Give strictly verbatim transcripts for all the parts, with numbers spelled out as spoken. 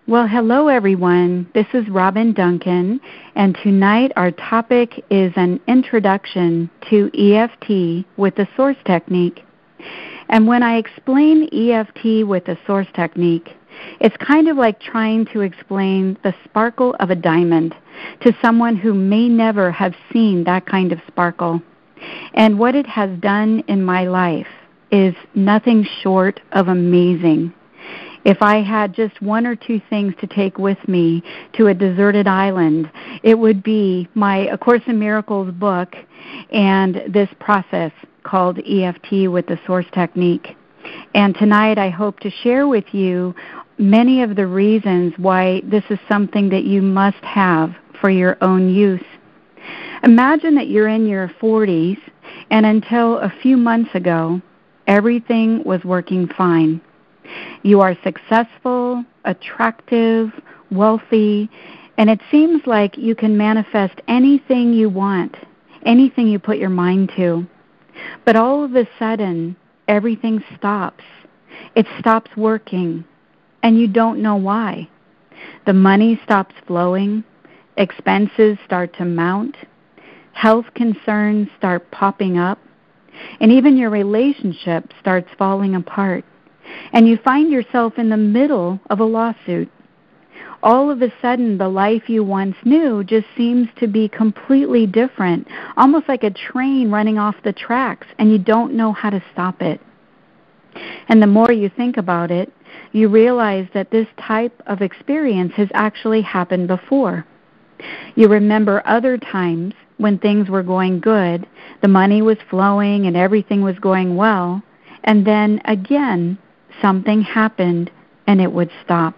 Well, hello everyone. This is Robin Duncan, and tonight our topic is an introduction to E F T with the Source Technique. And when I explain E F T with the Source Technique, it's kind of like trying to explain the sparkle of a diamond to someone who may never have seen that kind of sparkle. And what it has done in my life is nothing short of amazing. If I had just one or two things to take with me to a deserted island, it would be my A Course in Miracles book and this process called E F T with the Source Technique. And tonight I hope to share with you many of the reasons why this is something that you must have for your own use. Imagine that you're in your forties, and until a few months ago, everything was working fine. You are successful, attractive, wealthy, and it seems like you can manifest anything you want, anything you put your mind to. But all of a sudden, everything stops. It stops working, and you don't know why. The money stops flowing, expenses start to mount, health concerns start popping up, and even your relationship starts falling apart. And you find yourself in the middle of a lawsuit. All of a sudden, the life you once knew just seems to be completely different, almost like a train running off the tracks, and you don't know how to stop it. And the more you think about it, you realize that this type of experience has actually happened before. You remember other times when things were going good, the money was flowing and everything was going well, and then again, something happened and it would stop.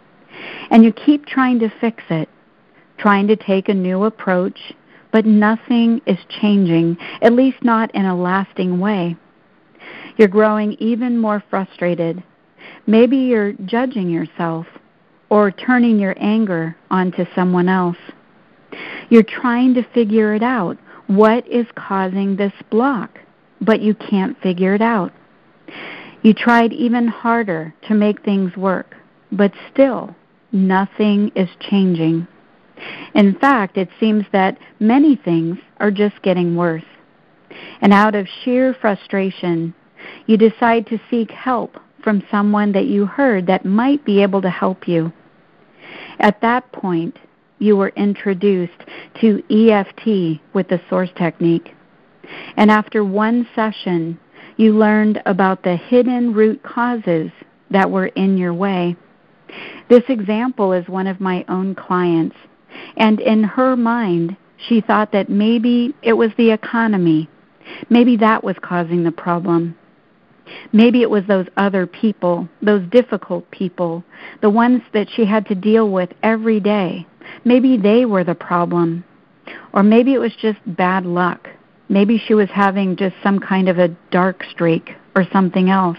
And you keep trying to fix it, trying to take a new approach, but nothing is changing, at least not in a lasting way. You're growing even more frustrated. Maybe you're judging yourself or turning your anger onto someone else. You're trying to figure it out. What is causing this block? But you can't figure it out. You tried even harder to make things work, but still, nothing is changing. In fact, it seems that many things are just getting worse. And out of sheer frustration, you decide to seek help from someone that you heard that might be able to help you. At that point, you were introduced to E F T with the Source Technique. And after one session, you learned about the hidden root causes that were in your way. This example is one of my own clients, and in her mind, she thought that maybe it was the economy. Maybe that was causing the problem. Maybe it was those other people, those difficult people, the ones that she had to deal with every day. Maybe they were the problem. Or maybe it was just bad luck. Maybe she was having just some kind of a dark streak or something else.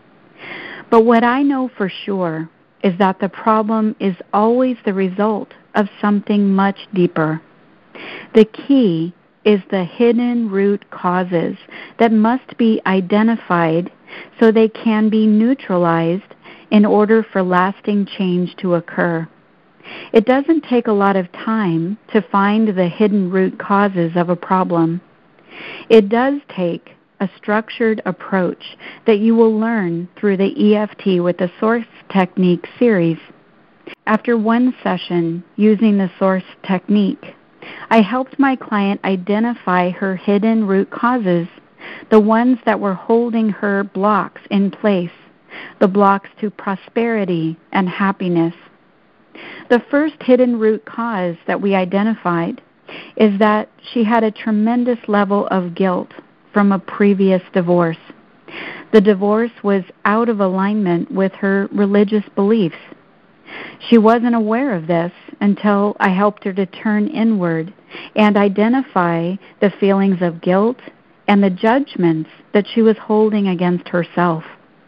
But what I know for sure is that the problem is always the result of something much deeper. The key is the hidden root causes that must be identified so they can be neutralized in order for lasting change to occur. It doesn't take a lot of time to find the hidden root causes of a problem. It does take a structured approach that you will learn through the E F T with the Source Technique series. After one session using the Source Technique, I helped my client identify her hidden root causes, the ones that were holding her blocks in place, the blocks to prosperity and happiness. The first hidden root cause that we identified is that she had a tremendous level of guilt from a previous divorce. The divorce was out of alignment with her religious beliefs. She wasn't aware of this until I helped her to turn inward and identify the feelings of guilt and the judgments that she was holding against herself.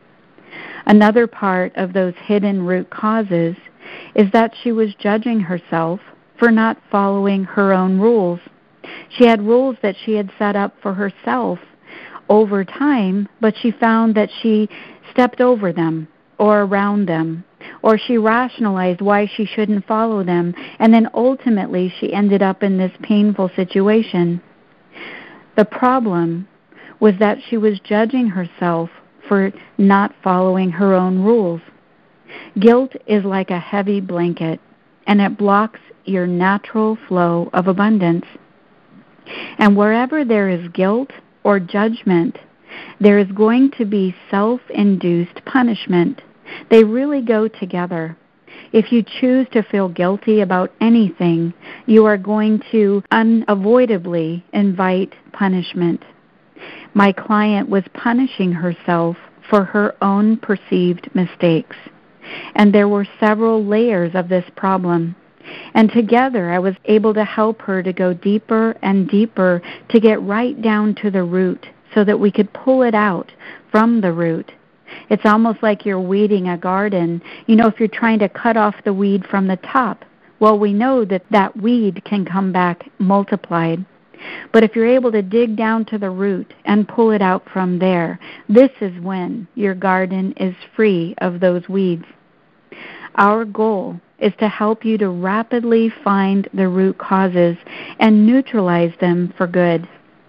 Another part of those hidden root causes is that she was judging herself for not following her own rules. She had rules that she had set up for herself over time, but she found that she stepped over them or around them, or she rationalized why she shouldn't follow them, and then ultimately she ended up in this painful situation. The problem was that she was judging herself for not following her own rules. Guilt is like a heavy blanket, and it blocks your natural flow of abundance. And wherever there is guilt or judgment, there is going to be self-induced punishment. They really go together. If you choose to feel guilty about anything, you are going to unavoidably invite punishment. My client was punishing herself for her own perceived mistakes. And there were several layers of this problem. And together I was able to help her to go deeper and deeper to get right down to the root so that we could pull it out from the root. It's almost like you're weeding a garden. You know, if you're trying to cut off the weed from the top, well, we know that that weed can come back multiplied. But if you're able to dig down to the root and pull it out from there, this is when your garden is free of those weeds. Our goal is to help you to rapidly find the root causes and neutralize them for good.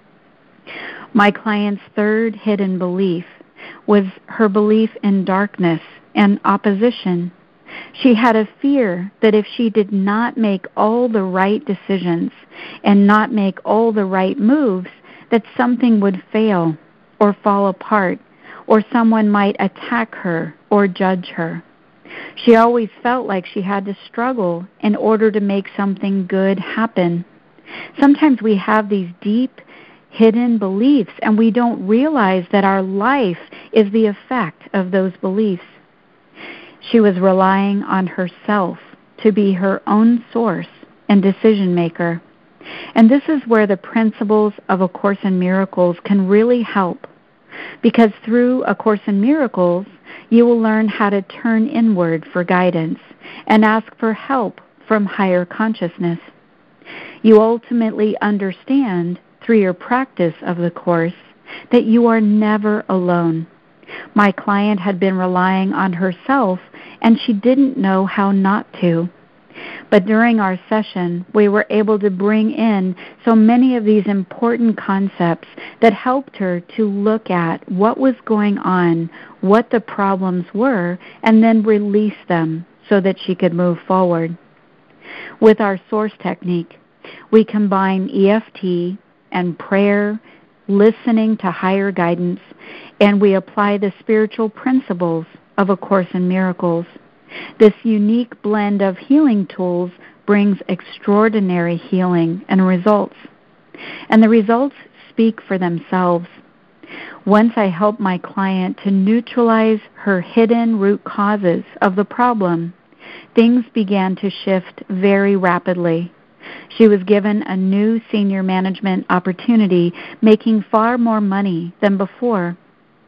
My client's third hidden belief was her belief in darkness and opposition. She had a fear that if she did not make all the right decisions and not make all the right moves, that something would fail or fall apart, or someone might attack her or judge her. She always felt like she had to struggle in order to make something good happen. Sometimes we have these deep, hidden beliefs, and we don't realize that our life is the effect of those beliefs. She was relying on herself to be her own source and decision maker. And this is where the principles of A Course in Miracles can really help. Because through A Course in Miracles, you will learn how to turn inward for guidance and ask for help from higher consciousness. You ultimately understand through your practice of the Course that you are never alone. My client had been relying on herself, and she didn't know how not to. But during our session, we were able to bring in so many of these important concepts that helped her to look at what was going on, what the problems were, and then release them so that she could move forward. With our Source technique, we combine E F T and prayer, listening to higher guidance, and we apply the spiritual principles of A Course in Miracles. This unique blend of healing tools brings extraordinary healing and results. And the results speak for themselves. Once I helped my client to neutralize her hidden root causes of the problem, things began to shift very rapidly. She was given a new senior management opportunity, making far more money than before.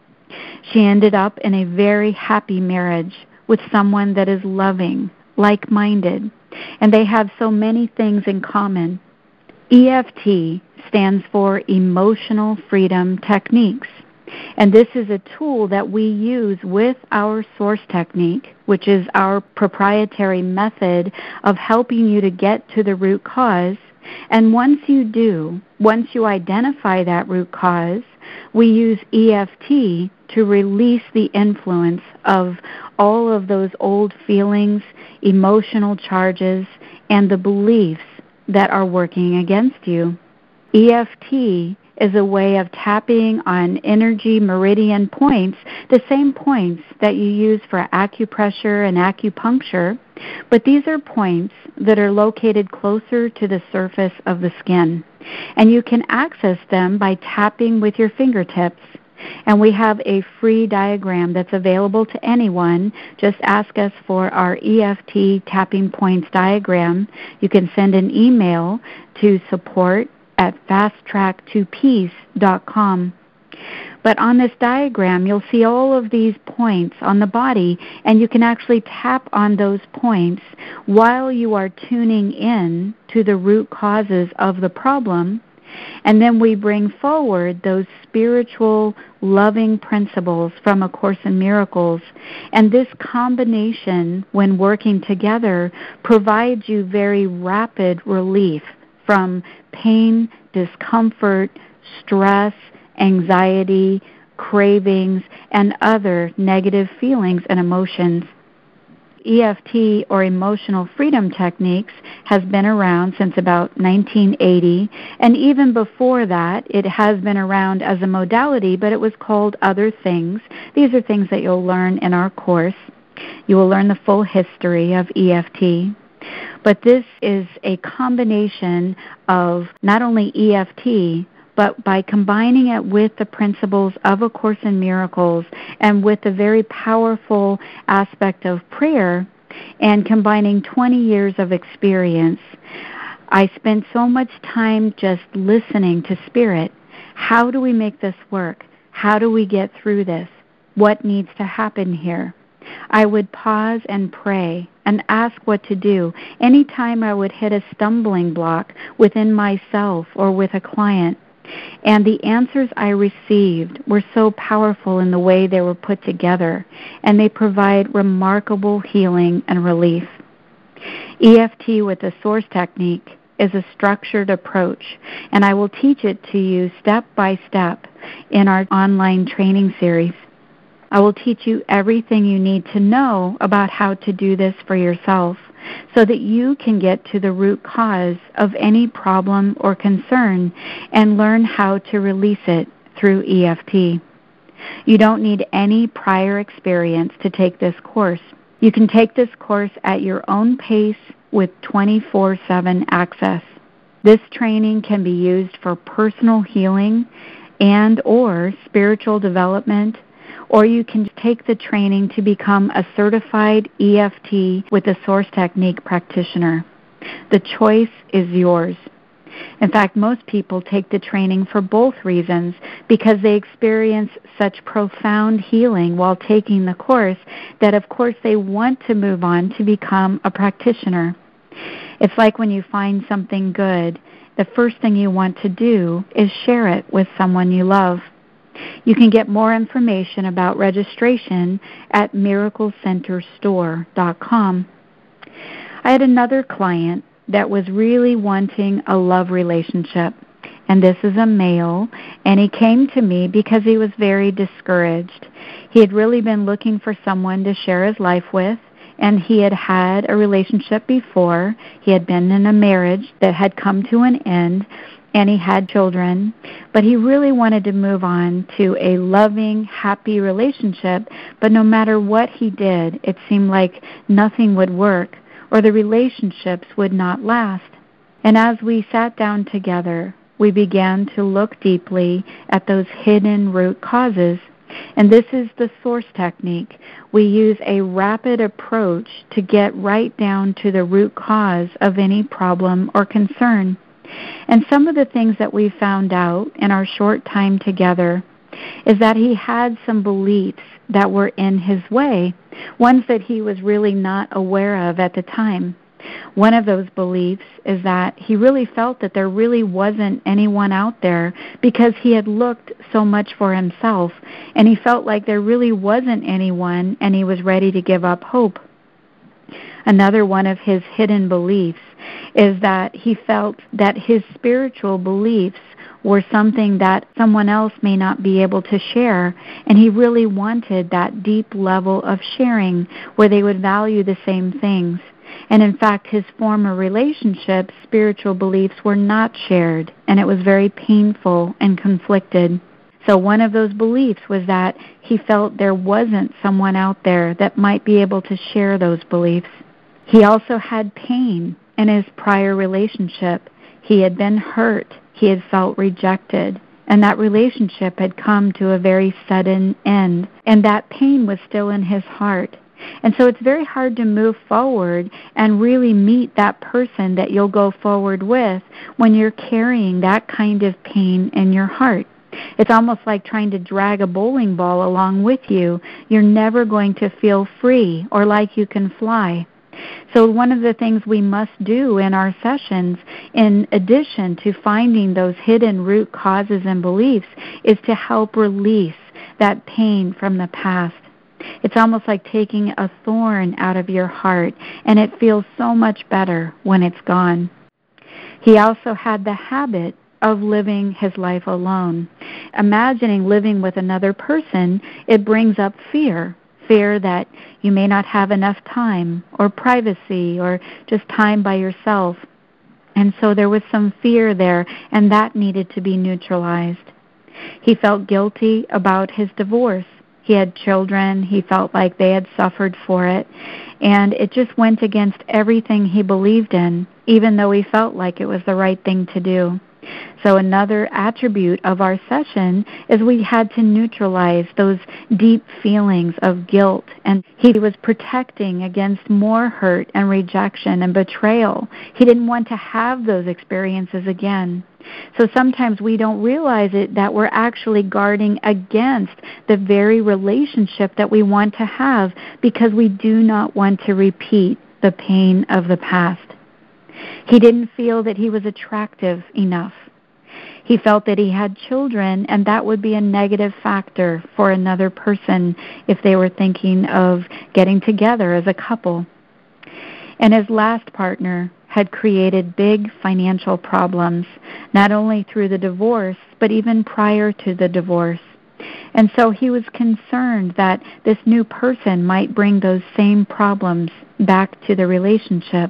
She ended up in a very happy marriage with someone that is loving, like-minded, and they have so many things in common. E F T stands for Emotional Freedom Techniques, and this is a tool that we use with our Source technique, which is our proprietary method of helping you to get to the root cause. And once you do, once you identify that root cause, we use E F T to release the influence of all of those old feelings, emotional charges, and the beliefs that are working against you. E F T is a way of tapping on energy meridian points, the same points that you use for acupressure and acupuncture, but these are points that are located closer to the surface of the skin. And you can access them by tapping with your fingertips. And we have a free diagram that's available to anyone. Just ask us for our E F T tapping points diagram. You can send an email to support at fast track to peace dot com. But on this diagram, you'll see all of these points on the body, and you can actually tap on those points while you are tuning in to the root causes of the problem, And then we bring forward those spiritual, loving principles from A Course in Miracles. And this combination, when working together, provides you very rapid relief from pain, discomfort, stress, anxiety, cravings, and other negative feelings and emotions. E F T, or Emotional Freedom Techniques, has been around since about nineteen eighty, and even before that it has been around as a modality, but it was called other things. These are things that you'll learn in our course. You will learn the full history of E F T. But this is a combination of not only E F T, but by combining it with the principles of A Course in Miracles and with the very powerful aspect of prayer, and combining twenty years of experience, I spent so much time just listening to Spirit. How do we make this work? How do we get through this? What needs to happen here? I would pause and pray and ask what to do. Anytime I would hit a stumbling block within myself or with a client, and the answers I received were so powerful in the way they were put together, and they provide remarkable healing and relief. E F T with the Source Technique is a structured approach, and I will teach it to you step by step in our online training series. I will teach you everything you need to know about how to do this for yourself, so that you can get to the root cause of any problem or concern and learn how to release it through E F T. You don't need any prior experience to take this course. You can take this course at your own pace with twenty-four seven access. This training can be used for personal healing and or spiritual development, or you can take the training to become a certified E F T with the Source Technique practitioner. The choice is yours. In fact, most people take the training for both reasons, because they experience such profound healing while taking the course that, of course, they want to move on to become a practitioner. It's like when you find something good, the first thing you want to do is share it with someone you love. You can get more information about registration at miracle center store dot com. I had another client that was really wanting a love relationship, and this is a male, and he came to me because he was very discouraged. He had really been looking for someone to share his life with, and he had had a relationship before. He had been in a marriage that had come to an end, and he had children, but he really wanted to move on to a loving, happy relationship, but no matter what he did, it seemed like nothing would work, or the relationships would not last. And as we sat down together, we began to look deeply at those hidden root causes. And this is the Source Technique. We use a rapid approach to get right down to the root cause of any problem or concern. And some of the things that we found out in our short time together is that he had some beliefs that were in his way, ones that he was really not aware of at the time. One of those beliefs is that he really felt that there really wasn't anyone out there because he had looked so much for himself, and he felt like there really wasn't anyone, and he was ready to give up hope. Another one of his hidden beliefs is that he felt that his spiritual beliefs were something that someone else may not be able to share, and he really wanted that deep level of sharing where they would value the same things. And in fact, his former relationships, spiritual beliefs were not shared, and it was very painful and conflicted. So one of those beliefs was that he felt there wasn't someone out there that might be able to share those beliefs. He also had pain in his prior relationship. He had been hurt. He had felt rejected. And that relationship had come to a very sudden end. And that pain was still in his heart. And so it's very hard to move forward and really meet that person that you'll go forward with when you're carrying that kind of pain in your heart. It's almost like trying to drag a bowling ball along with you. You're never going to feel free or like you can fly. So one of the things we must do in our sessions, in addition to finding those hidden root causes and beliefs, is to help release that pain from the past. It's almost like taking a thorn out of your heart, and it feels so much better when it's gone. He also had the habit of living his life alone. Imagining living with another person, it brings up fear. Fear that you may not have enough time or privacy or just time by yourself. And so there was some fear there, and that needed to be neutralized. He felt guilty about his divorce. He had children. He felt like they had suffered for it. And it just went against everything he believed in, even though he felt like it was the right thing to do. So another attribute of our session is we had to neutralize those deep feelings of guilt. And he was protecting against more hurt and rejection and betrayal. He didn't want to have those experiences again. So sometimes we don't realize it that we're actually guarding against the very relationship that we want to have because we do not want to repeat the pain of the past. He didn't feel that he was attractive enough. He felt that he had children, and that would be a negative factor for another person if they were thinking of getting together as a couple. And his last partner had created big financial problems, not only through the divorce, but even prior to the divorce. And so he was concerned that this new person might bring those same problems back to the relationship.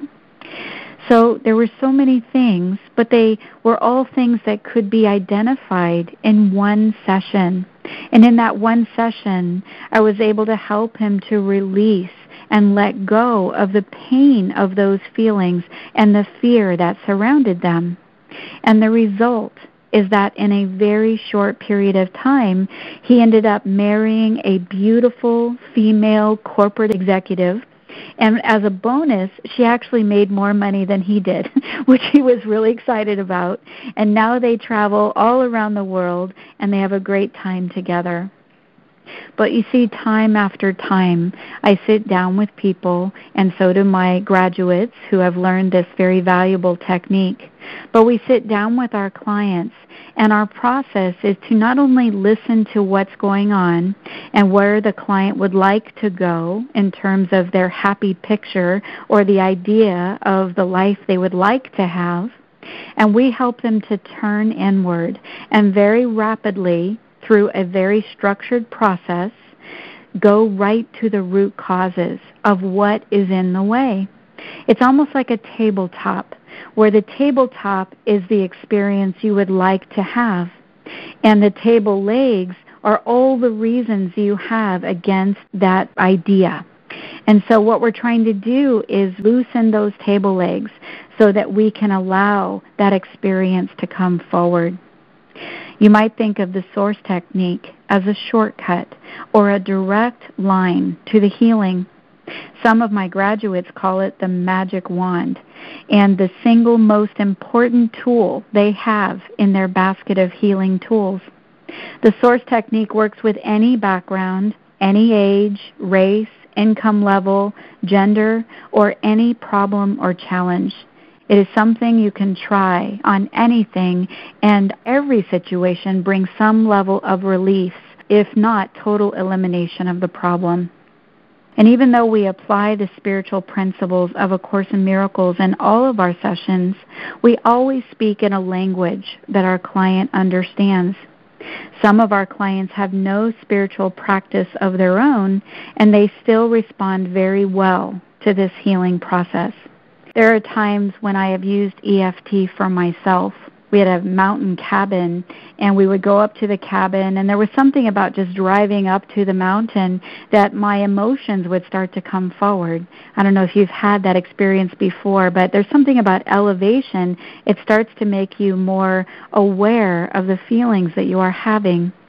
So there were so many things, but they were all things that could be identified in one session. And in that one session, I was able to help him to release and let go of the pain of those feelings and the fear that surrounded them. And the result is that in a very short period of time, he ended up marrying a beautiful female corporate executive. And as a bonus, she actually made more money than he did, which he was really excited about. And now they travel all around the world, and they have a great time together. But you see, time after time, I sit down with people, and so do my graduates who have learned this very valuable technique. But we sit down with our clients, and our process is to not only listen to what's going on and where the client would like to go in terms of their happy picture or the idea of the life they would like to have, and we help them to turn inward and very rapidly, through a very structured process, go right to the root causes of what is in the way. It's almost like a tabletop, where the tabletop is the experience you would like to have, and the table legs are all the reasons you have against that idea. And so what we're trying to do is loosen those table legs so that we can allow that experience to come forward. You might think of the source technique as a shortcut or a direct line to the healing. Some of my graduates call it the magic wand, and the single most important tool they have in their basket of healing tools. The source technique works with any background, any age, race, income level, gender, or any problem or challenge. It is something you can try on anything, and every situation brings some level of relief, if not total elimination of the problem. And even though we apply the spiritual principles of A Course in Miracles in all of our sessions, we always speak in a language that our client understands. Some of our clients have no spiritual practice of their own, and they still respond very well to this healing process. There are times when I have used E F T for myself. We had a mountain cabin, and we would go up to the cabin, and there was something about just driving up to the mountain that my emotions would start to come forward. I don't know if you've had that experience before, but there's something about elevation. It starts to make you more aware of the feelings that you are having.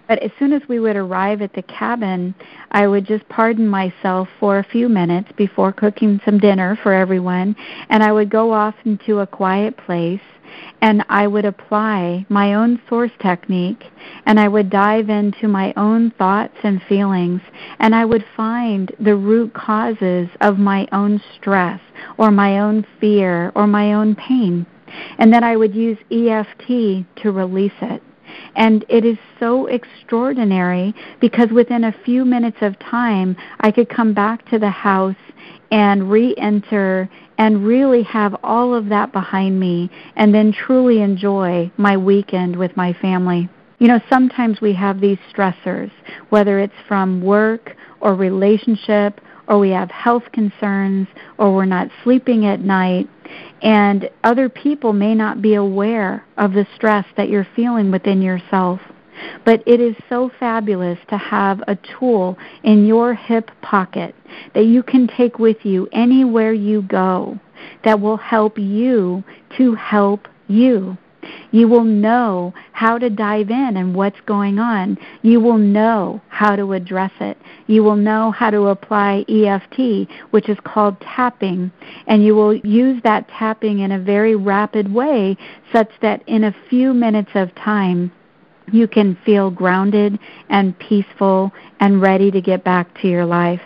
But as soon as we would arrive at the cabin, I would just pardon myself for a few minutes before cooking some dinner for everyone, and I would go off into a quiet place, and I would apply my own source technique, and I would dive into my own thoughts and feelings, and I would find the root causes of my own stress or my own fear or my own pain. And then I would use E F T to release it. And it is so extraordinary because within a few minutes of time, I could come back to the house and re-enter and really have all of that behind me and then truly enjoy my weekend with my family. You know, sometimes we have these stressors, whether it's from work or relationship, or we have health concerns, or we're not sleeping at night, and other people may not be aware of the stress that you're feeling within yourself. But it is so fabulous to have a tool in your hip pocket that you can take with you anywhere you go that will help you to help you. You will know how to dive in and what's going on. You will know how to address it. You will know how to apply E F T, which is called tapping, and you will use that tapping in a very rapid way such that in a few minutes of time you can feel grounded and peaceful and ready to get back to your life.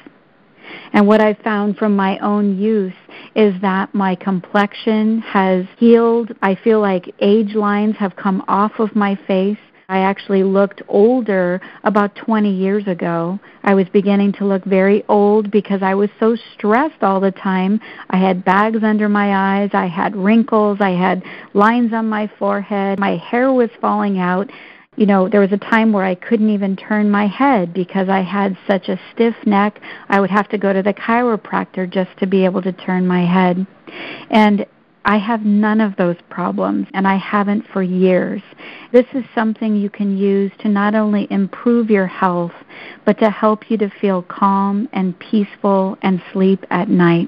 And what I've found from my own use is that my complexion has healed. I feel like age lines have come off of my face. I actually looked older about twenty years ago. I was beginning to look very old because I was so stressed all the time. I had bags under my eyes. I had wrinkles. I had lines on my forehead. My hair was falling out. You know, there was a time where I couldn't even turn my head because I had such a stiff neck. I would have to go to the chiropractor just to be able to turn my head. And I have none of those problems, and I haven't for years. This is something you can use to not only improve your health, but to help you to feel calm and peaceful and sleep at night.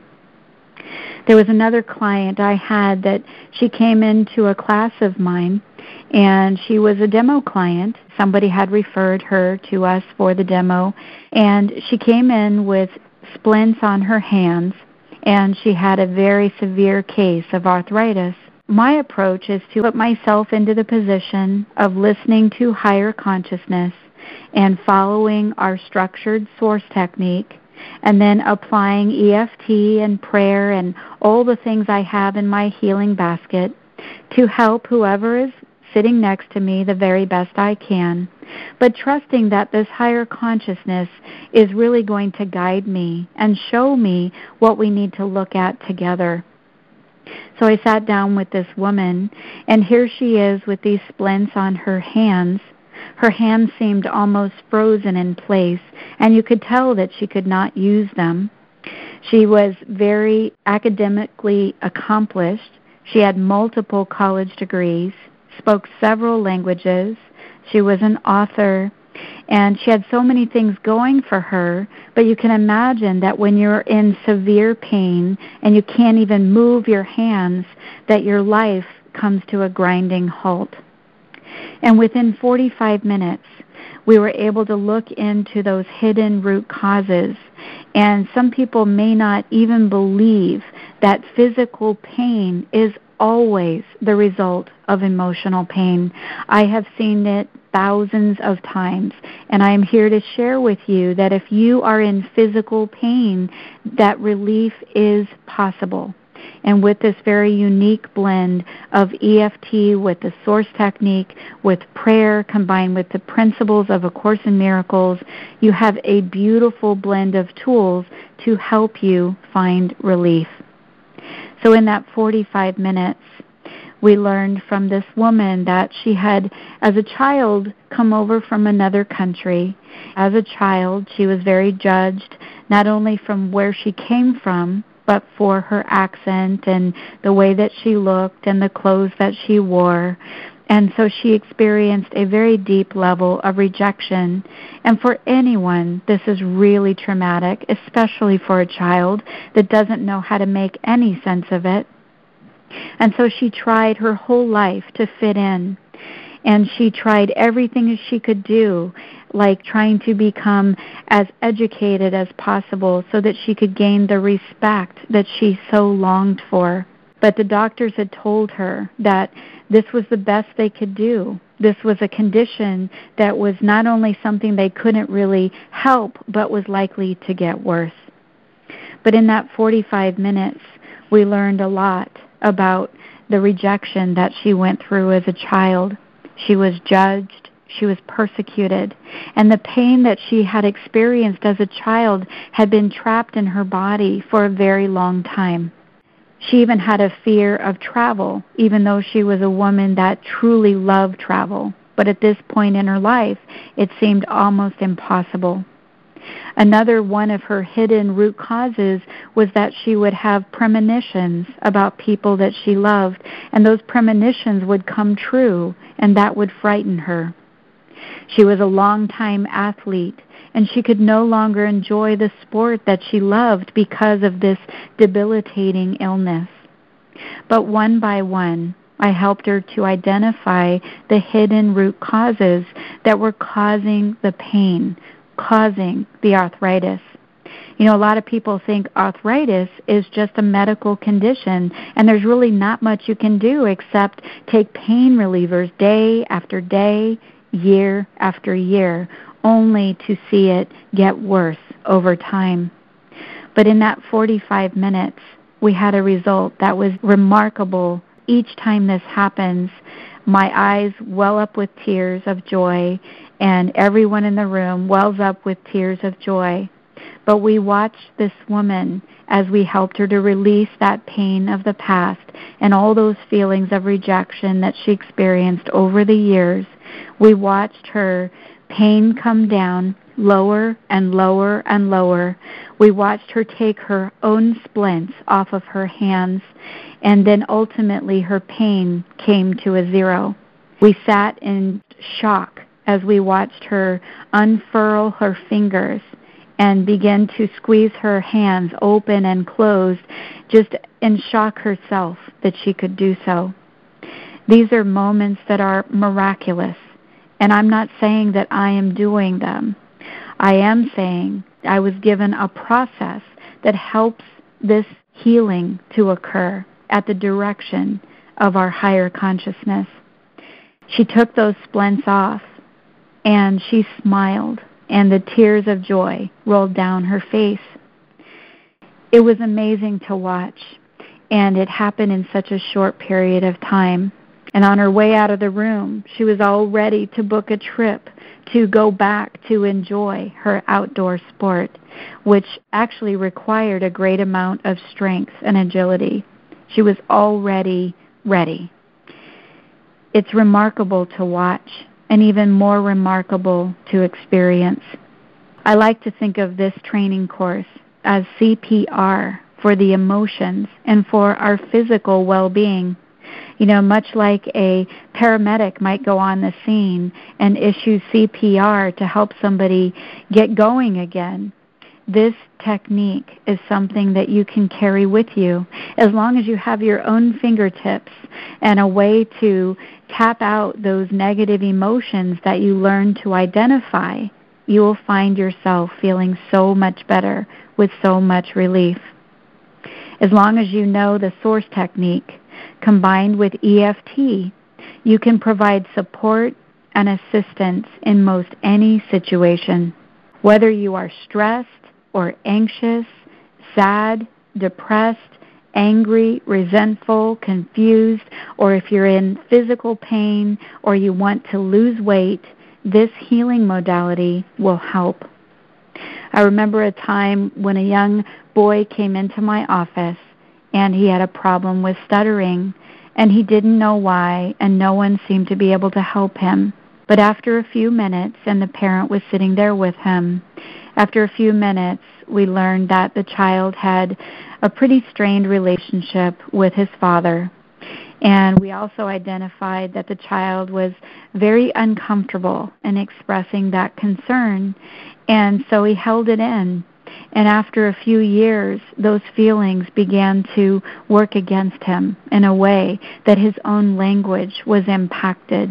There was another client I had that she came into a class of mine, and she was a demo client. Somebody had referred her to us for the demo, and she came in with splints on her hands, and she had a very severe case of arthritis. My approach is to put myself into the position of listening to higher consciousness and following our structured source technique, and then applying E F T and prayer and all the things I have in my healing basket to help whoever is sitting next to me the very best I can, but trusting that this higher consciousness is really going to guide me and show me what we need to look at together. So I sat down with this woman, and here she is with these splints on her hands. Her hands seemed almost frozen in place, and you could tell that she could not use them. She was very academically accomplished. She had multiple college degrees, spoke several languages. She was an author, and she had so many things going for her, but you can imagine that when you're in severe pain and you can't even move your hands, that your life comes to a grinding halt. And within forty-five minutes, we were able to look into those hidden root causes. And some people may not even believe that physical pain is always the result of emotional pain. I have seen it thousands of times, and I am here to share with you that if you are in physical pain, that relief is possible. And with this very unique blend of E F T with the source technique, with prayer combined with the principles of A Course in Miracles, you have a beautiful blend of tools to help you find relief. So in that forty-five minutes, we learned from this woman that she had, as a child, come over from another country. As a child, she was very judged, not only from where she came from, but for her accent and the way that she looked and the clothes that she wore. And so she experienced a very deep level of rejection. And for anyone, this is really traumatic, especially for a child that doesn't know how to make any sense of it. And so she tried her whole life to fit in. And she tried everything she could do, like trying to become as educated as possible so that she could gain the respect that she so longed for. But the doctors had told her that this was the best they could do. This was a condition that was not only something they couldn't really help, but was likely to get worse. But in that forty-five minutes, we learned a lot about the rejection that she went through as a child. She was judged. She was persecuted. And the pain that she had experienced as a child had been trapped in her body for a very long time. She even had a fear of travel, even though she was a woman that truly loved travel. But at this point in her life, it seemed almost impossible. Another one of her hidden root causes was that she would have premonitions about people that she loved, and those premonitions would come true, and that would frighten her. She was a longtime athlete, and she could no longer enjoy the sport that she loved because of this debilitating illness. But one by one, I helped her to identify the hidden root causes that were causing the pain, causing the arthritis. You know, a lot of people think arthritis is just a medical condition, and there's really not much you can do except take pain relievers day after day, year after year, only to see it get worse over time. But in that forty-five minutes, we had a result that was remarkable. Each time this happens, my eyes well up with tears of joy, and everyone in the room wells up with tears of joy. But we watched this woman as we helped her to release that pain of the past and all those feelings of rejection that she experienced over the years. We watched her pain come down lower and lower and lower. We watched her take her own splints off of her hands, and then ultimately her pain came to a zero. We sat in shock as we watched her unfurl her fingers and begin to squeeze her hands open and closed, just in shock herself that she could do so. These are moments that are miraculous, and I'm not saying that I am doing them. I am saying I was given a process that helps this healing to occur at the direction of our higher consciousness. She took those splints off, and she smiled, and the tears of joy rolled down her face. It was amazing to watch, and it happened in such a short period of time. And on her way out of the room, she was all ready to book a trip to go back to enjoy her outdoor sport, which actually required a great amount of strength and agility. She was already ready. It's remarkable to watch, and even more remarkable to experience. I like to think of this training course as C P R for the emotions and for our physical well-being. You know, much like a paramedic might go on the scene and issue C P R to help somebody get going again, this technique is something that you can carry with you. As long as you have your own fingertips and a way to tap out those negative emotions that you learn to identify, you will find yourself feeling so much better with so much relief. As long as you know the source technique combined with E F T, you can provide support and assistance in most any situation. Whether you are stressed or anxious, sad, depressed, angry, resentful, confused, or if you're in physical pain or you want to lose weight, this healing modality will help. I remember a time when a young boy came into my office and he had a problem with stuttering, and he didn't know why, and no one seemed to be able to help him. But after a few minutes, and the parent was sitting there with him, after a few minutes, we learned that the child had a pretty strained relationship with his father. And we also identified that the child was very uncomfortable in expressing that concern, and so he held it in. And after a few years, those feelings began to work against him in a way that his own language was impacted.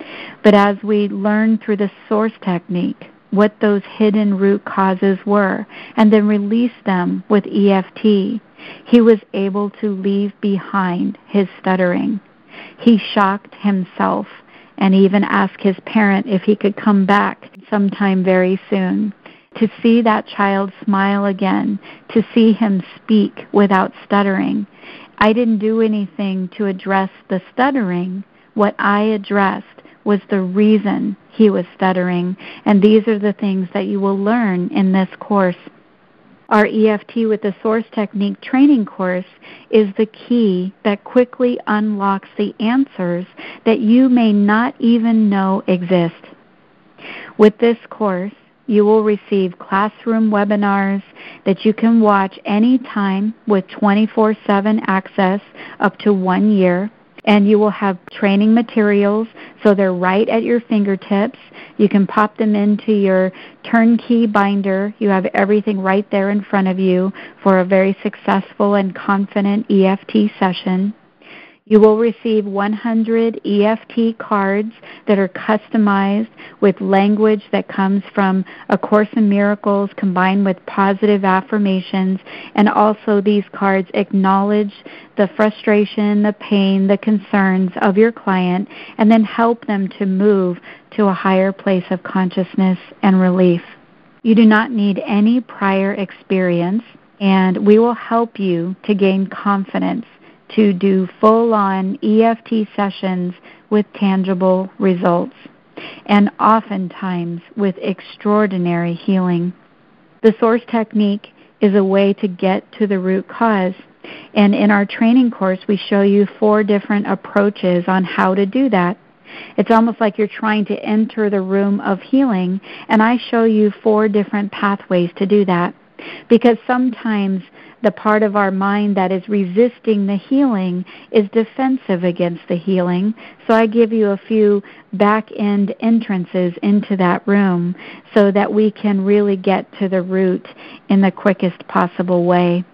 But as we learn through the source technique what those hidden root causes were and then release them with E F T, he was able to leave behind his stuttering. He shocked himself and even asked his parent if he could come back sometime very soon. To see that child smile again, to see him speak without stuttering. I didn't do anything to address the stuttering. What I addressed was the reason he was stuttering, and these are the things that you will learn in this course. Our E F T with the Source Technique training course is the key that quickly unlocks the answers that you may not even know exist. With this course, you will receive classroom webinars that you can watch anytime with twenty-four seven access up to one year. And you will have training materials, so they're right at your fingertips. You can pop them into your turnkey binder. You have everything right there in front of you for a very successful and confident E F T session. You will receive one hundred E F T cards that are customized with language that comes from A Course in Miracles combined with positive affirmations, and also these cards acknowledge the frustration, the pain, the concerns of your client, and then help them to move to a higher place of consciousness and relief. You do not need any prior experience, and we will help you to gain confidence to do full-on E F T sessions with tangible results, and oftentimes with extraordinary healing. The Source Technique is a way to get to the root cause, and in our training course we show you four different approaches on how to do that. It's almost like you're trying to enter the room of healing, and I show you four different pathways to do that, because sometimes the part of our mind that is resisting the healing is defensive against the healing. So I give you a few back-end entrances into that room so that we can really get to the root in the quickest possible way.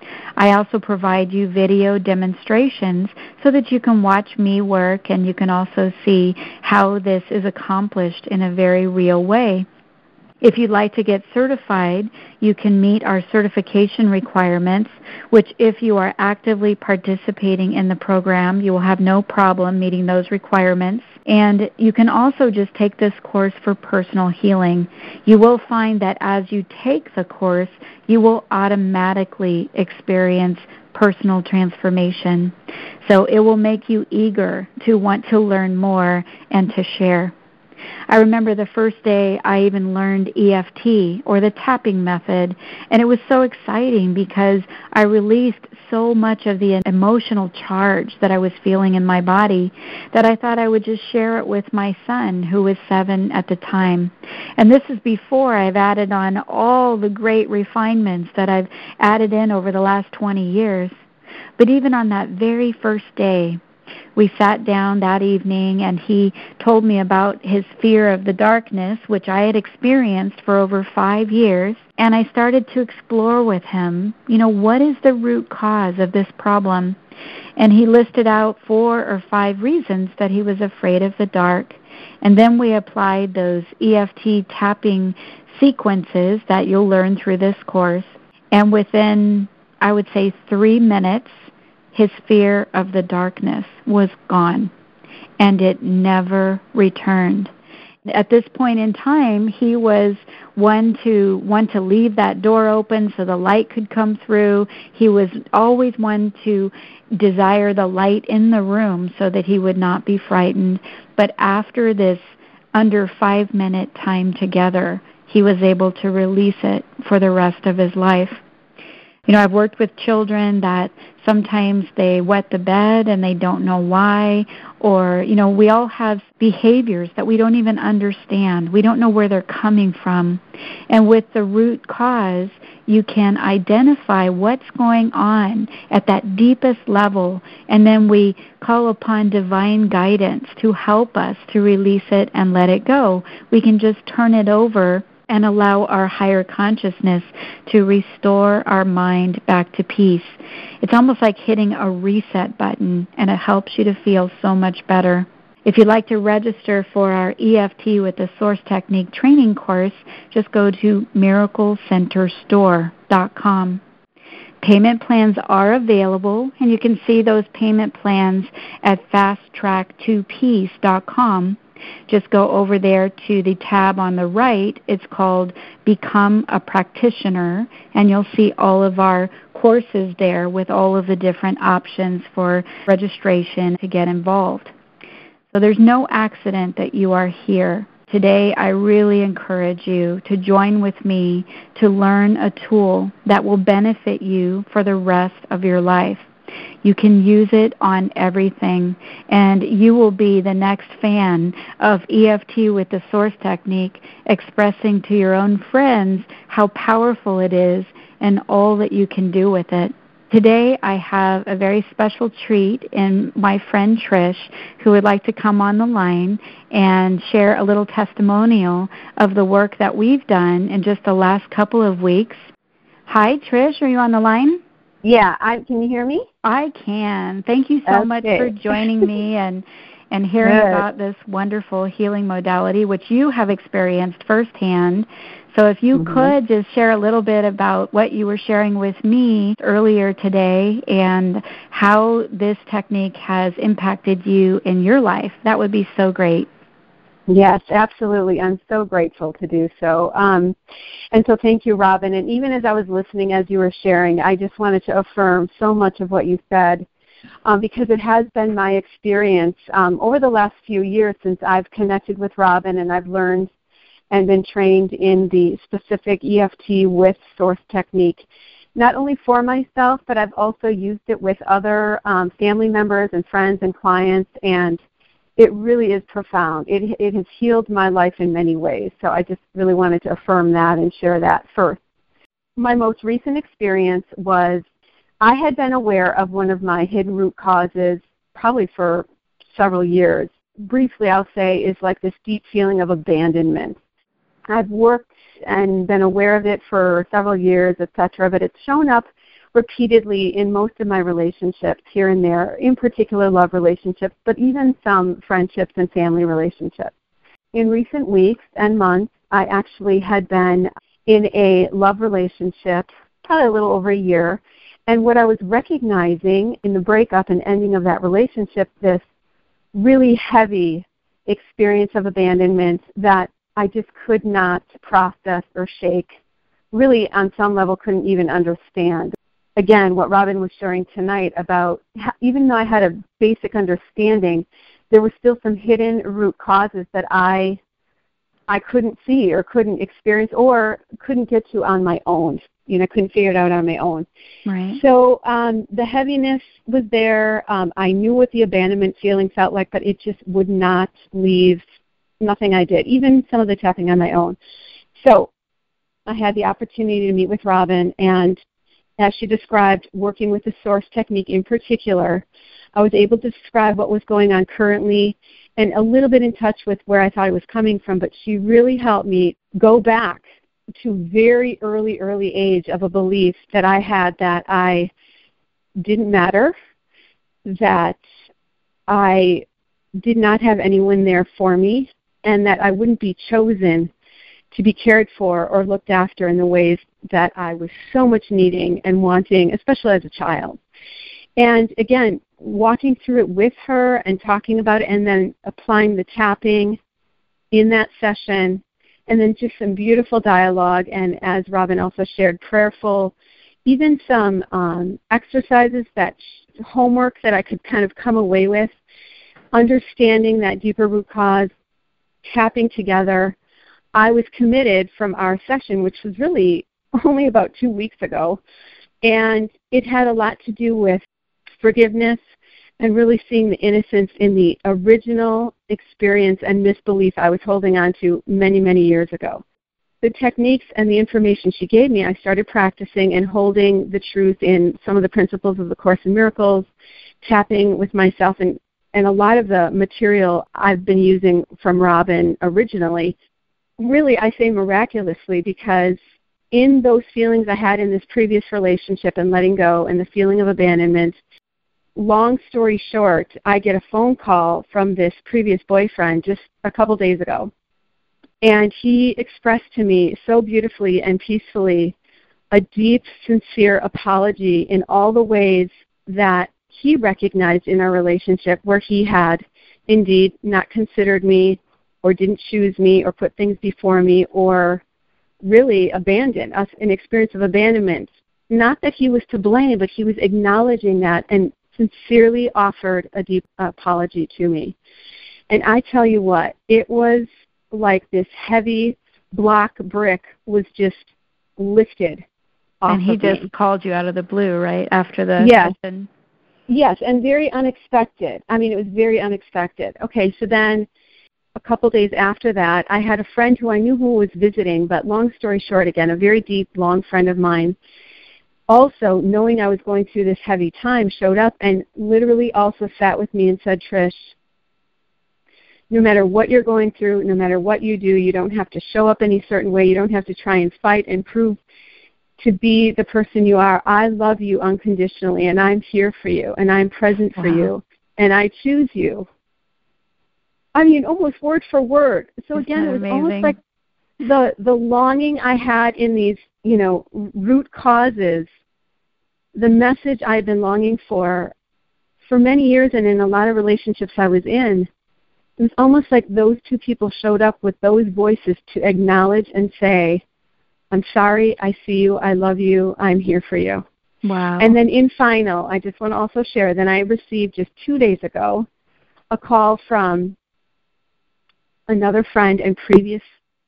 I also provide you video demonstrations so that you can watch me work, and you can also see how this is accomplished in a very real way. If you'd like to get certified, you can meet our certification requirements, which if you are actively participating in the program, you will have no problem meeting those requirements. And you can also just take this course for personal healing. You will find that as you take the course, you will automatically experience personal transformation. So it will make you eager to want to learn more and to share. I remember the first day I even learned E F T, or the tapping method, and it was so exciting because I released so much of the emotional charge that I was feeling in my body that I thought I would just share it with my son, who was seven at the time. And this is before I've added on all the great refinements that I've added in over the last twenty years. But even on that very first day, we sat down that evening, and he told me about his fear of the darkness, which I had experienced for over five years. And I started to explore with him, you know, what is the root cause of this problem? And he listed out four or five reasons that he was afraid of the dark. And then we applied those E F T tapping sequences that you'll learn through this course. And within, I would say, three minutes, his fear of the darkness was gone, and it never returned. At this point in time, he was one to want to leave that door open so the light could come through. He was always one to desire the light in the room so that he would not be frightened. But after this under five-minute time together, he was able to release it for the rest of his life. You know, I've worked with children that sometimes they wet the bed and they don't know why, or, you know, we all have behaviors that we don't even understand. We don't know where they're coming from. And with the root cause, you can identify what's going on at that deepest level, and then we call upon divine guidance to help us to release it and let it go. We can just turn it over and allow our higher consciousness to restore our mind back to peace. It's almost like hitting a reset button, and it helps you to feel so much better. If you'd like to register for our E F T with the Source Technique training course, just go to miracle center store dot com. Payment plans are available, and you can see those payment plans at fast track two peace dot com. Just go over there to the tab on the right. It's called Become a Practitioner, and you'll see all of our courses there with all of the different options for registration to get involved. So there's no accident that you are here. Today, I really encourage you to join with me to learn a tool that will benefit you for the rest of your life. You can use it on everything, and you will be the next fan of E F T with the Source Technique, expressing to your own friends how powerful it is and all that you can do with it. Today, I have a very special treat in my friend Trish, who would like to come on the line and share a little testimonial of the work that we've done in just the last couple of weeks. Hi, Trish. Are you on the line? Yeah. I, can you hear me? I can. Thank you so okay. much for joining me and, and hearing Good. about this wonderful healing modality, which you have experienced firsthand. So if you mm-hmm. could just share a little bit about what you were sharing with me earlier today and how this technique has impacted you in your life, that would be so great. Yes, absolutely. I'm so grateful to do so. Um, and so thank you, Robin. And even as I was listening as you were sharing, I just wanted to affirm so much of what you said um, because it has been my experience um, over the last few years since I've connected with Robin and I've learned and been trained in the specific E F T with Source Technique, not only for myself, but I've also used it with other um, family members and friends and clients, and it really is profound. It, it has healed my life in many ways, so I just really wanted to affirm that and share that first. My most recent experience was I had been aware of one of my hidden root causes probably for several years. Briefly, I'll say, is like this deep feeling of abandonment. I've worked and been aware of it for several years, et cetera, but it's shown up repeatedly in most of my relationships here and there, in particular love relationships, but even some friendships and family relationships. In recent weeks and months, I actually had been in a love relationship, probably a little over a year, and what I was recognizing in the breakup and ending of that relationship, this really heavy experience of abandonment that I just could not process or shake, really on some level couldn't even understand. Again, what Robin was sharing tonight about, even though I had a basic understanding, there were still some hidden root causes that I I couldn't see or couldn't experience or couldn't get to on my own. You know, I couldn't figure it out on my own. Right. So um, the heaviness was there. Um, I knew what the abandonment feeling felt like, but it just would not leave. Nothing I did, even some of the tapping on my own. So I had the opportunity to meet with Robin, and as she described, working with the Source Technique in particular, I was able to describe what was going on currently and a little bit in touch with where I thought it was coming from, but she really helped me go back to very early, early age of a belief that I had that I didn't matter, that I did not have anyone there for me, and that I wouldn't be chosen to be cared for or looked after in the ways that I was so much needing and wanting, especially as a child. And again, walking through it with her and talking about it and then applying the tapping in that session, and then just some beautiful dialogue, and as Robin also shared, prayerful, even some um, exercises, that sh- homework that I could kind of come away with, understanding that deeper root cause, tapping together. I was committed from our session, which was really only about two weeks ago, and it had a lot to do with forgiveness and really seeing the innocence in the original experience and misbelief I was holding on to many, many years ago. The techniques and the information she gave me, I started practicing and holding the truth in some of the principles of the Course in Miracles, tapping with myself, and And a lot of the material I've been using from Robin originally, really I say miraculously, because in those feelings I had in this previous relationship and letting go and the feeling of abandonment, long story short, I get a phone call from this previous boyfriend just a couple days ago. And he expressed to me so beautifully and peacefully a deep, sincere apology in all the ways that he recognized in our relationship where he had indeed not considered me or didn't choose me or put things before me or really abandoned us, an experience of abandonment. Not that he was to blame, but he was acknowledging that and sincerely offered a deep apology to me. And I tell you what, it was like this heavy block brick was just lifted off And he of just me. called you out of the blue, right, after the Yes. session? Yes, and very unexpected. I mean, it was very unexpected. Okay, so then a couple days after that, I had a friend who I knew who was visiting, but long story short, again, a very deep, long friend of mine, also knowing I was going through this heavy time, showed up and literally also sat with me and said, Trish, no matter what you're going through, no matter what you do, you don't have to show up any certain way. You don't have to try and fight and prove to be the person you are. I love you unconditionally, and I'm here for you, and I'm present Wow. for you, and I choose you. I mean, almost word for word. So again, it was amazing? almost like the the longing I had in these, you know, root causes, the message I had been longing for for many years, and in a lot of relationships I was in. It was almost like those two people showed up with those voices to acknowledge and say, I'm sorry, I see you, I love you, I'm here for you. Wow. And then in final, I just want to also share, then I received just two days ago a call from another friend and previous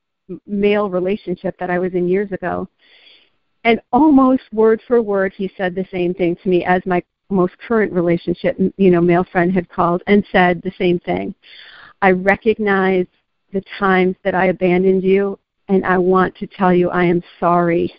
male relationship that I was in years ago. And almost word for word, he said the same thing to me as my most current relationship, you know, male friend had called and said the same thing. I recognize the times that I abandoned you, and I want to tell you I am sorry.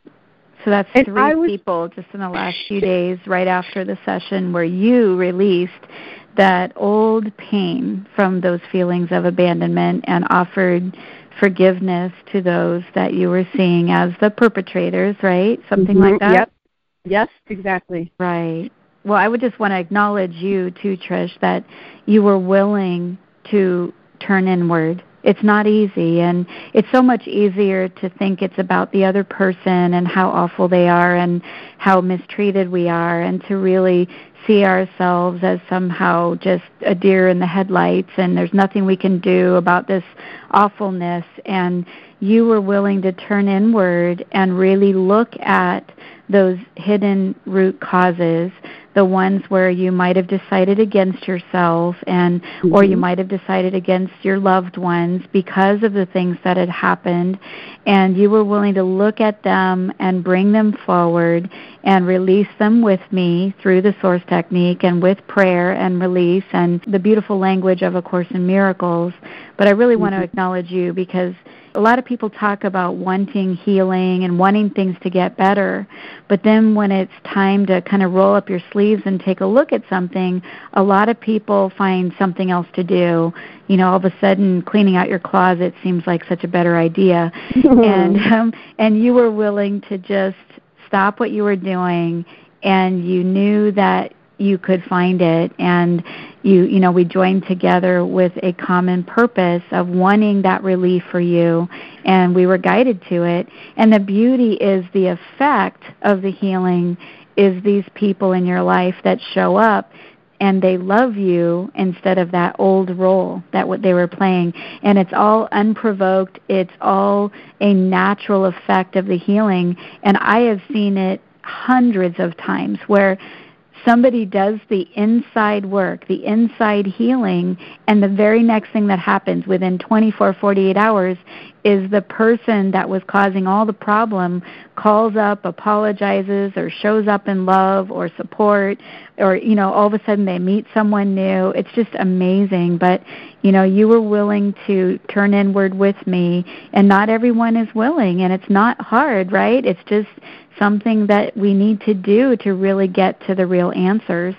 So that's And three I was, people just in the last few days right after the session where you released that old pain from those feelings of abandonment and offered forgiveness to those that you were seeing as the perpetrators, right? Something mm-hmm, like that? Yep. Yes, exactly. Right. Well, I would just want to acknowledge you too, Trish, that you were willing to turn inward. It's not easy, and it's so much easier to think it's about the other person and how awful they are and how mistreated we are, and to really see ourselves as somehow just a deer in the headlights and there's nothing we can do about this awfulness. And you were willing to turn inward and really look at those hidden root causes, the ones where you might have decided against yourself and mm-hmm. or you might have decided against your loved ones because of the things that had happened, and you were willing to look at them and bring them forward and release them with me through the Source technique and with prayer and release and the beautiful language of A Course in Miracles. But I really mm-hmm. want to acknowledge you, because a lot of people talk about wanting healing and wanting things to get better, but then when it's time to kind of roll up your sleeves and take a look at something, a lot of people find something else to do. You know, all of a sudden cleaning out your closet seems like such a better idea. and um, and you were willing to just stop what you were doing, and you knew that you could find it, and you you know we joined together with a common purpose of wanting that relief for you, and we were guided to it. And the beauty is the effect of the healing is these people in your life that show up and they love you instead of that old role that what they were playing. And it's all unprovoked. It's all a natural effect of the healing. And I have seen it hundreds of times where somebody does the inside work, the inside healing, and the very next thing that happens within twenty-four, forty-eight hours is the person that was causing all the problem calls up, apologizes, or shows up in love or support, or, you know, all of a sudden they meet someone new. It's just amazing. But, you know, you were willing to turn inward with me, and not everyone is willing, and it's not hard, right? It's just something that we need to do to really get to the real answers.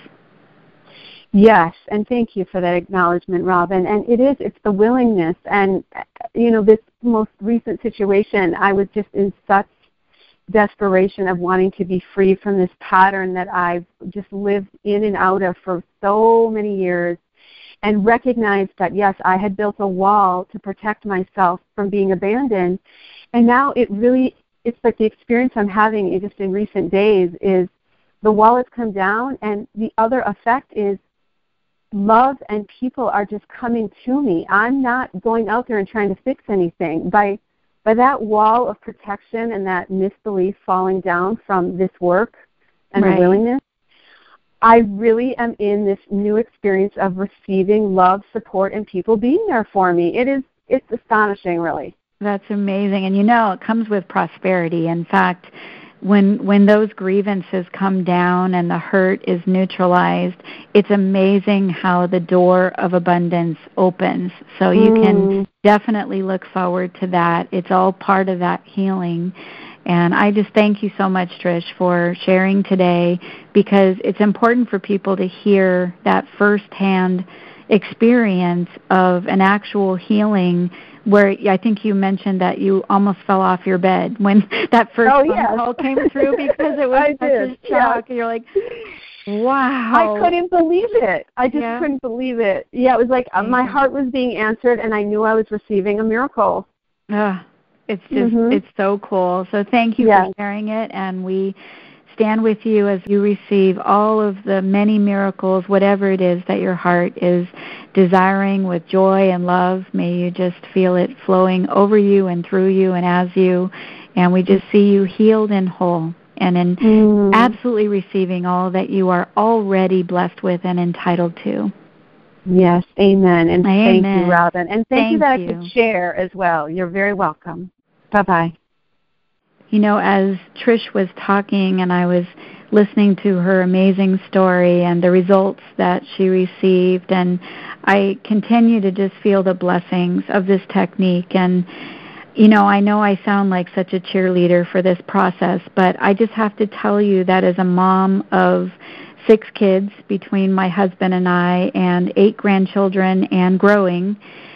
Yes, and thank you for that acknowledgement, Robin. And it is, it's the willingness. And, you know, this most recent situation, I was just in such desperation of wanting to be free from this pattern that I've just lived in and out of for so many years, and recognized that, yes, I had built a wall to protect myself from being abandoned. And now it really, it's like the experience I'm having just in recent days is the wall has come down, and the other effect is love and people are just coming to me. I'm not going out there and trying to fix anything. By by that wall of protection and that misbelief falling down from this work and Right. the willingness, I really am in this new experience of receiving love, support, and people being there for me. It is, it's astonishing, really. That's amazing. And you know, it comes with prosperity. In fact, when when those grievances come down and the hurt is neutralized, it's amazing how the door of abundance opens. So you Mm. can definitely look forward to that. It's all part of that healing. And I just thank you so much, Trish, for sharing today, because it's important for people to hear that firsthand experience of an actual healing, where I think you mentioned that you almost fell off your bed when that first Oh, phone yes. call came through, because it was I such did, a shock. And you're like, wow. I couldn't believe it. I just Yeah. couldn't believe it. Yeah, it was like uh, my Amazing. heart was being answered, and I knew I was receiving a miracle. Ugh, it's just, Mhm. it's so cool. So thank you Yes. for sharing it, and we stand with you as you receive all of the many miracles, whatever it is that your heart is desiring with joy and love. May you just feel it flowing over you and through you and as you, and we just see you healed and whole, and in Mm. absolutely receiving all that you are already blessed with and entitled to. Yes, amen. And thank Amen. you, Robin. And thank, you Thank that I you. could share as well. You're very welcome. Bye-bye. You know, as Trish was talking and I was listening to her amazing story and the results that she received, and I continue to just feel the blessings of this technique. And, you know, I know I sound like such a cheerleader for this process, but I just have to tell you that as a mom of six kids between my husband and I and eight grandchildren and growing,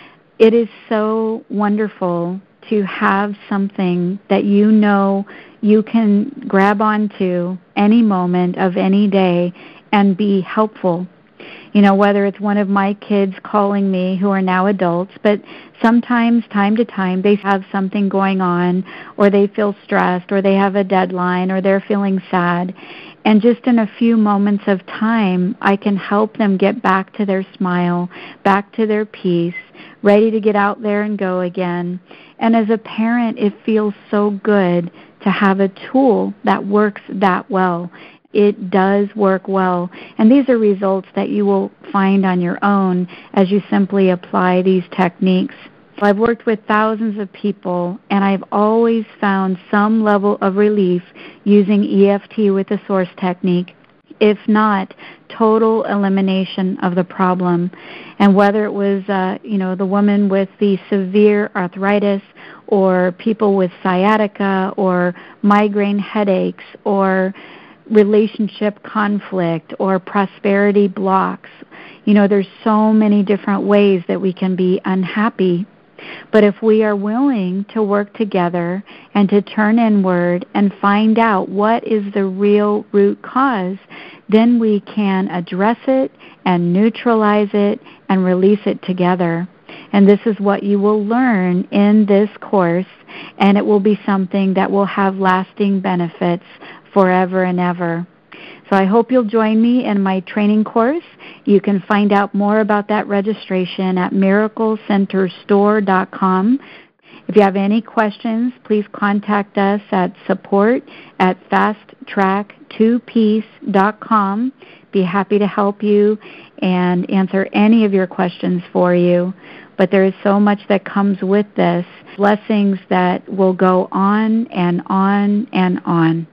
it is so wonderful to have something that you know you can grab onto any moment of any day and be helpful. You know, whether it's one of my kids calling me who are now adults, but sometimes, time to time, they have something going on, or they feel stressed, or they have a deadline, or they're feeling sad. And just in a few moments of time, I can help them get back to their smile, back to their peace, ready to get out there and go again. And as a parent, it feels so good to have a tool that works that well. It does work well. And these are results that you will find on your own as you simply apply these techniques. I've worked with thousands of people, and I've always found some level of relief using E F T with the Source technique, if not total elimination of the problem. And whether it was, uh, you know, the woman with the severe arthritis, or people with sciatica, or migraine headaches, or relationship conflict, or prosperity blocks. You know, there's so many different ways that we can be unhappy. But if we are willing to work together and to turn inward and find out what is the real root cause, then we can address it and neutralize it and release it together. And this is what you will learn in this course, and it will be something that will have lasting benefits forever and ever. So I hope you'll join me in my training course. You can find out more about that registration at miracle center store dot com. If you have any questions, please contact us at support at fast track two peace dot com. Be happy to help you and answer any of your questions for you. But there is so much that comes with this, blessings that will go on and on and on.